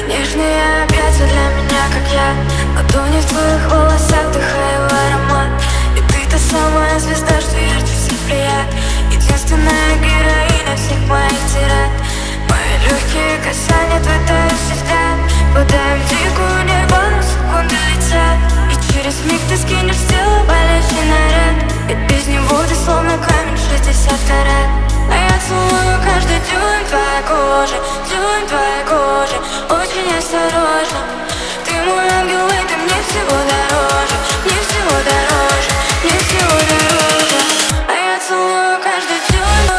Нежные объятия для меня, как я ладони в твоих волосах, вдыхаю аромат. И ты та самая звезда, что ярче всех сияет. Единственная героиня всех моих тират. Мои легкие касания, твой тающий взгляд. Подаем дикую нирвану, секунды летят. И через миг ты скинешь в тело болячий наряд. Ведь без него ты словно камень 60 карат. А я целую каждый дюйм твоей кожи, дюйм твоей кожи, очень осторожно. Ты мой ангел, и ты мне всего дороже, мне всего дороже, мне всего дороже. А я целую каждый дюйм.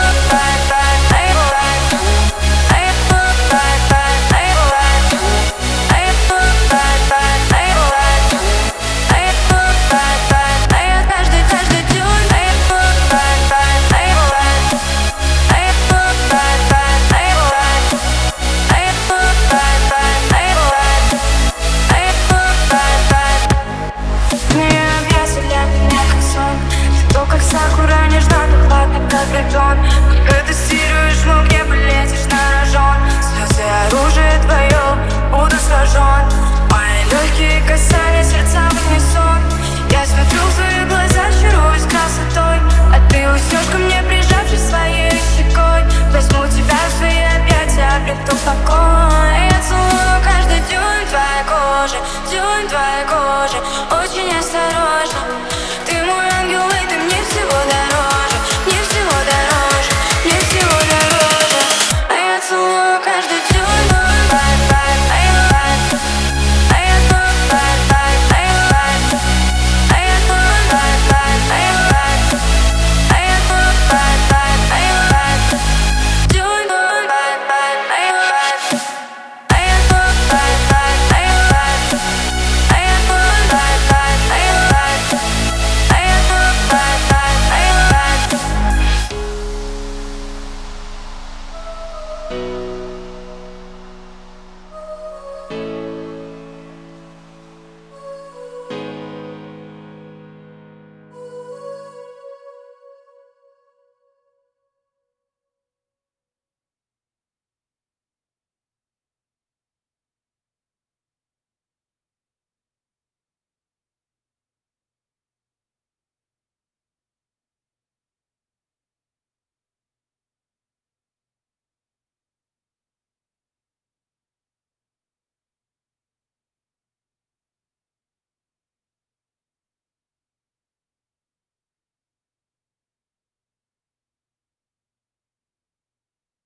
Как сакура, нежно, так ладно, как бетон. Когда ты стируешь мой гнев и лезешь на рожон. Слезы оружие твое, буду сожжен. Мои легкие касания, сердца в унисон. Я смотрю в твои глаза, чаруюсь красотой. А ты уснешь ко мне, прижавшись своей щекой. Возьму тебя в свои объятия, обрету покой. Я целую каждый дюйм твоей кожи, дюйм твоей кожи, очень осторожно.